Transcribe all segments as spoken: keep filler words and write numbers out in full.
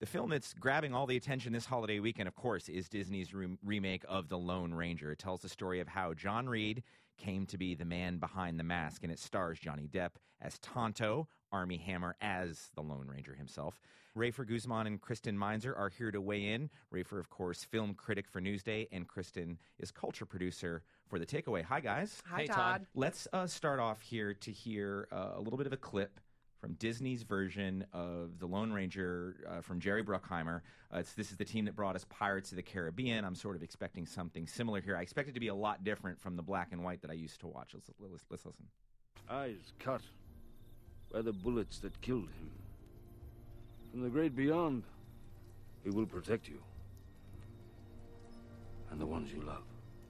The film that's grabbing all the attention this holiday weekend, of course, is Disney's re- remake of The Lone Ranger. It tells the story of how John Reed came to be the man behind the mask, and it stars Johnny Depp as Tonto, Armie Hammer as the Lone Ranger himself. Rafer Guzman and Kristen Meinzer are here to weigh in. Rafer, of course, film critic for Newsday, and Kristen is culture producer for The Takeaway. Hi, guys. Hi, hey, Todd. Todd. Let's uh, start off here to hear uh, a little bit of a clip from Disney's version of The Lone Ranger uh, from Jerry Bruckheimer. Uh, it's, this is the team that brought us Pirates of the Caribbean. I'm sort of expecting something similar here. I expect it to be a lot different from the black and white that I used to watch. Let's, let's, let's listen. Eyes cut by the bullets that killed him. From the great beyond, we will protect you. And the ones you love.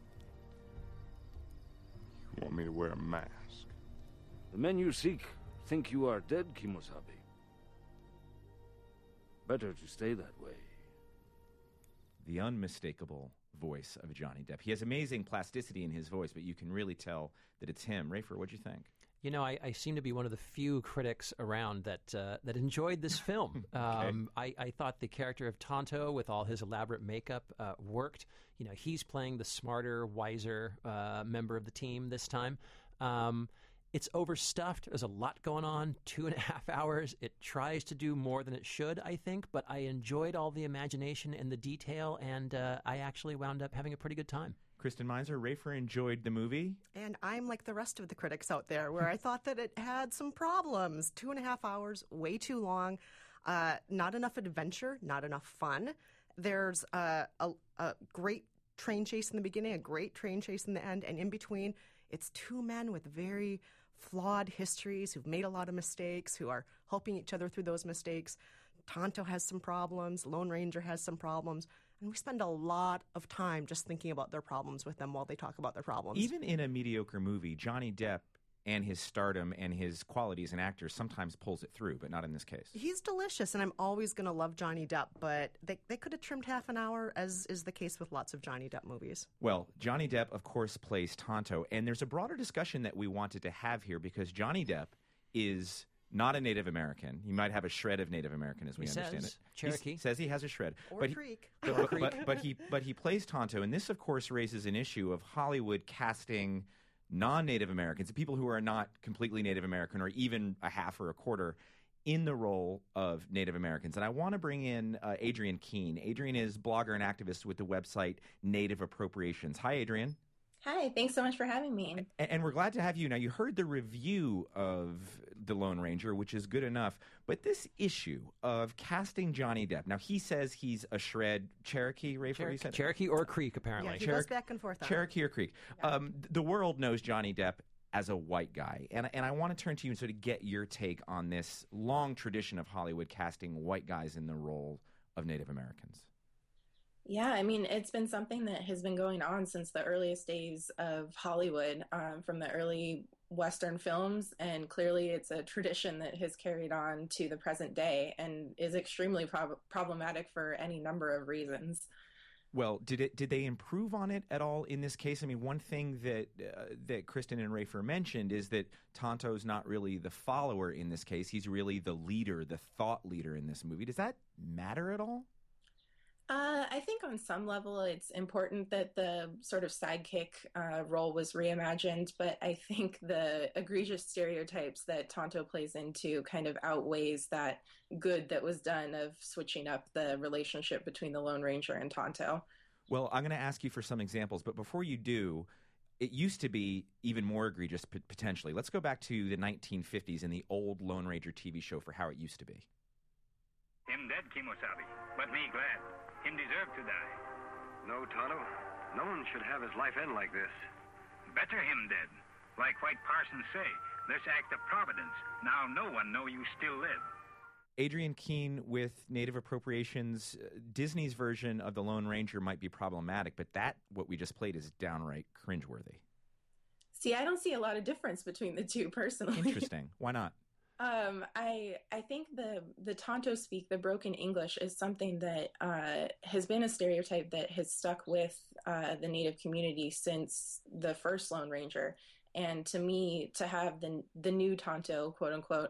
You want me to wear a mask? The men you seek think you are dead, Kimosabe. Better to stay that way. The unmistakable voice of Johnny Depp. He has amazing plasticity in his voice, but you can really tell that it's him. Rafer, what'd you think? You know, I, I seem to be one of the few critics around that uh, that enjoyed this film. okay. um, I, I thought the character of Tonto, with all his elaborate makeup, uh, worked. You know, he's playing the smarter, wiser uh, member of the team this time. Um, It's overstuffed. There's a lot going on. Two and a half hours. It tries to do more than it should, I think. But I enjoyed all the imagination and the detail, and uh, I actually wound up having a pretty good time. Kristen Meinzer, Rafer enjoyed the movie. And I'm like the rest of the critics out there, where I thought that it had some problems. Two and a half hours, way too long. Uh, not enough adventure, not enough fun. There's uh, a, a great train chase in the beginning, a great train chase in the end, and in between, it's two men with very flawed histories who've made a lot of mistakes, who are helping each other through those mistakes. Tonto has some problems. Lone Ranger has some problems. And we spend a lot of time just thinking about their problems with them while they talk about their problems. Even in a mediocre movie, Johnny Depp and his stardom and his quality as an actor sometimes pulls it through, but not in this case. He's delicious, and I'm always going to love Johnny Depp, but they, they could have trimmed half an hour, as is the case with lots of Johnny Depp movies. Well, Johnny Depp, of course, plays Tonto, and there's a broader discussion that we wanted to have here because Johnny Depp is not a Native American. He might have a shred of Native American, as we He understand says, it. Cherokee. He says he has a shred. Or but Creek. He, but, but, but, but, he, but he plays Tonto, and this, of course, raises an issue of Hollywood casting non-Native Americans, people who are not completely Native American or even a half or a quarter, in the role of Native Americans. And I want to bring in uh, Adrienne Keene. Adrienne is blogger and activist with the website Native Appropriations. Hi, Adrienne. Hi, thanks so much for having me. And, and we're glad to have you. Now, you heard the review of The Lone Ranger, which is good enough. But this issue of casting Johnny Depp, now he says he's a shred Cherokee, Rafer, Cherokee, you said? Cherokee or Creek, apparently. Yeah, he Cherokee- goes back and forth on Cherokee or Creek. Yeah. Um, the world knows Johnny Depp as a white guy. And, and I want to turn to you and sort of get your take on this long tradition of Hollywood casting white guys in the role of Native Americans. Yeah, I mean, it's been something that has been going on since the earliest days of Hollywood, um, from the early Western films, and clearly it's a tradition that has carried on to the present day and is extremely prob- problematic for any number of reasons. Well, did it? Did they improve on it at all in this case? I mean, one thing that uh, that Kristen and Rafer mentioned is that Tonto's not really the follower in this case. He's really the leader, the thought leader in this movie. Does that matter at all? Uh, I think on some level it's important that the sort of sidekick uh, role was reimagined, but I think the egregious stereotypes that Tonto plays into kind of outweighs that good that was done of switching up the relationship between the Lone Ranger and Tonto. Well, I'm going to ask you for some examples, but before you do, it used to be even more egregious p- potentially. Let's go back to the nineteen fifties and the old Lone Ranger T V show for how it used to be. Him dead, Kimosabe, but me glad. Him deserve to die. No, Tonto. No one should have his life end like this. Better him dead. Like White Parsons say, this act of providence. Now no one know you still live. Adrienne Keene with Native Appropriations. Uh, Disney's version of The Lone Ranger might be problematic, but that, what we just played, is downright cringeworthy. See, I don't see a lot of difference between the two, personally. Interesting. Why not? Um, I I think the the Tonto speak, the broken English, is something that uh, has been a stereotype that has stuck with uh, the Native community since the first Lone Ranger. And to me, to have the the new Tonto, quote unquote,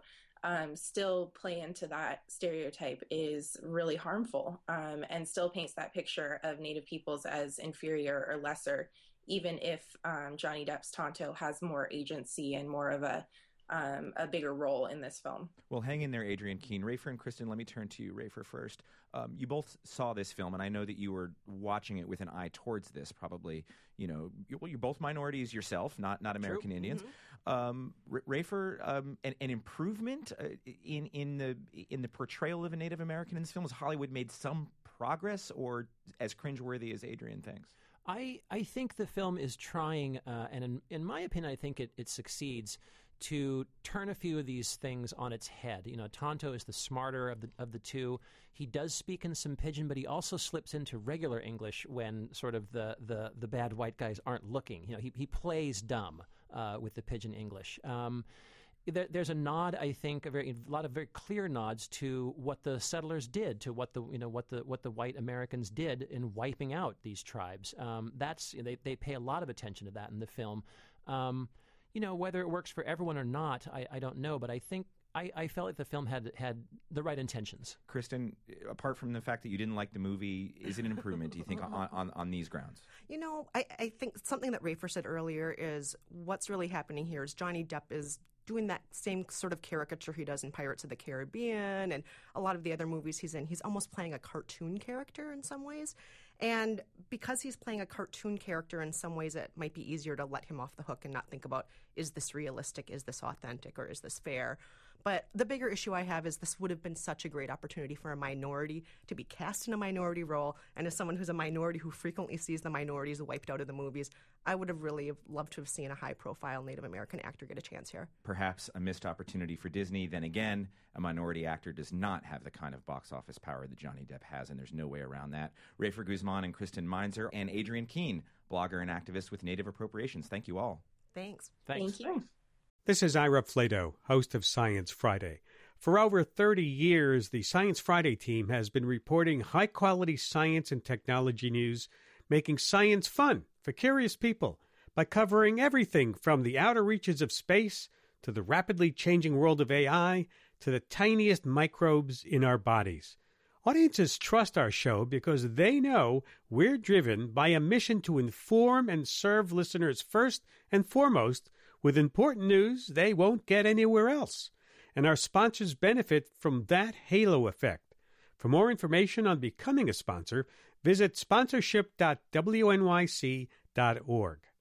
um, still play into that stereotype is really harmful, um, and still paints that picture of Native peoples as inferior or lesser, even if um, Johnny Depp's Tonto has more agency and more of a um, a bigger role in this film. Well, hang in there, Adrienne Keene. Rafer and Kristen, let me turn to you, Rafer, first. Um, you both saw this film, and I know that you were watching it with an eye towards this, probably. You know, you, well, you're both minorities yourself, not not American True. Indians. Mm-hmm. Um, R- Rafer, um, an, an improvement uh, in in the in the portrayal of a Native American in this film? Has Hollywood made some progress, or as cringeworthy as Adrienne thinks? I, I think the film is trying, uh, and in, in my opinion, I think it, it succeeds to turn a few of these things on its head. You know, Tonto is the smarter of the of the two. He does speak in some pidgin, but he also slips into regular English when sort of the the, the bad white guys aren't looking. You know, he he plays dumb uh, with the pidgin English. Um, there, there's a nod, I think, a, very, a lot of very clear nods to what the settlers did, to what the you know what the what the white Americans did in wiping out these tribes. Um, that's they they pay a lot of attention to that in the film. Um, You know, whether it works for everyone or not, I, I don't know. But I think I, I felt like the film had had the right intentions. Kristen, apart from the fact that you didn't like the movie, is it an improvement, do you think, on, on, on these grounds? You know, I, I think something that Rafer said earlier is what's really happening here is Johnny Depp is doing that same sort of caricature he does in Pirates of the Caribbean and a lot of the other movies he's in. He's almost playing a cartoon character in some ways. And because he's playing a cartoon character in some ways, it might be easier to let him off the hook and not think about, is this realistic, is this authentic, or is this fair? But the bigger issue I have is this would have been such a great opportunity for a minority to be cast in a minority role. And as someone who's a minority who frequently sees the minorities wiped out of the movies, I would have really loved to have seen a high-profile Native American actor get a chance here. Perhaps a missed opportunity for Disney. Then again, a minority actor does not have the kind of box office power that Johnny Depp has, and there's no way around that. Rafer Guzman and Kristen Meinzer and Adrienne Keene, blogger and activist with Native Appropriations. Thank you all. Thanks. Thanks. Thank you. This is Ira Flato, host of Science Friday. For over thirty years, the Science Friday team has been reporting high-quality science and technology news, making science fun for curious people by covering everything from the outer reaches of space to the rapidly changing world of A I to the tiniest microbes in our bodies. Audiences trust our show because they know we're driven by a mission to inform and serve listeners first and foremost with important news they won't get anywhere else. And our sponsors benefit from that halo effect. For more information on becoming a sponsor, visit sponsorship dot w n y c dot org.